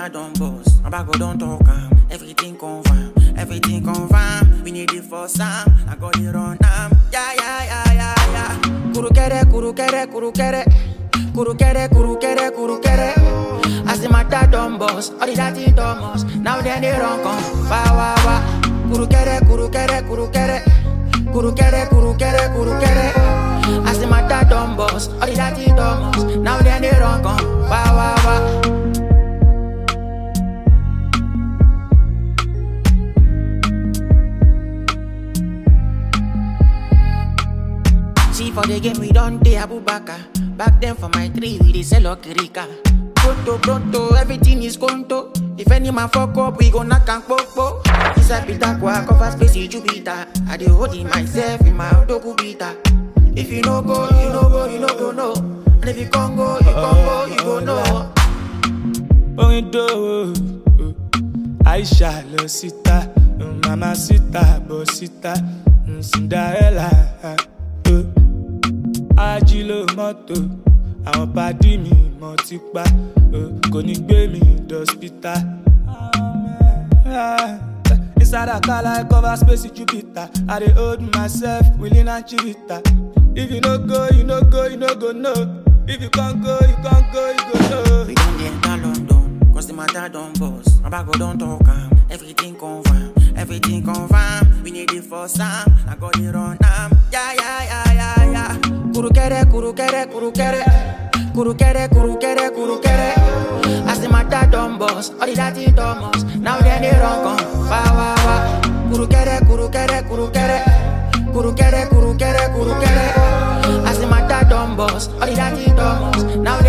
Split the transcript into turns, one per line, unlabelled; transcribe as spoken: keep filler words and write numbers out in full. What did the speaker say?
matter don't boss. My back go don't talk am. Everything confirm, everything confirm. We need it for some. I got it on am. Yeah, yeah, yeah, yeah, yeah. Kuru kere, kuru kere, kuru kere. Kuru kere, kuru kere, kuru kere. As the matter don't boss, all the dirty Thomas. Now then they run come. Wa wa wa. Kuru kere, kuru kere, kuru kere. Kuru kere, kuru kere, kuru kere. As the matter don't boss, all the dirty Thomas. Now then they run come. Wa wa wa. See for the game we don't dey Abubakar. Back then for my three we dey sell okirika. Pronto, pronto, everything is conto. If any man fuck up, we go knock and popo. Inside Pitaqua, cover space in Jupiter. I dey hold it myself in my Odogu Bita. If you no go, you no go, you no go no. And if you can't go, you can't go, you go no.
Oindo, Aisha lo sita, Mama sita, Bosita, Cinderella. Ajilo moto, àwọn pàdí mi mọ̀ ti pa, kò ní gbé mi d'hospital. Inside a car like cover space in Jupiter. I dey hold myself, willing and chivita. If you no go, you no go, you no go no. If you can't go, you can't go, you go no.
We don't dey enter London, cause the matter don't boss. My back go don't talk am. Everything confirm, everything confirm. We need it for some. I got it on am. Yeah, yeah, yeah, yeah, yeah. Kuru kere, kuru kere, kuru kere. Kuru kere, kuru kere, kuru kere. As the matter don't boss, all the dirty Thomas. Now then they run come. Wa wa wa. Kuru kere, kuru kere, kuru kere. Kuru kere, kuru kere, kuru kere. As the matter don't boss, all the dirty Thomas. Now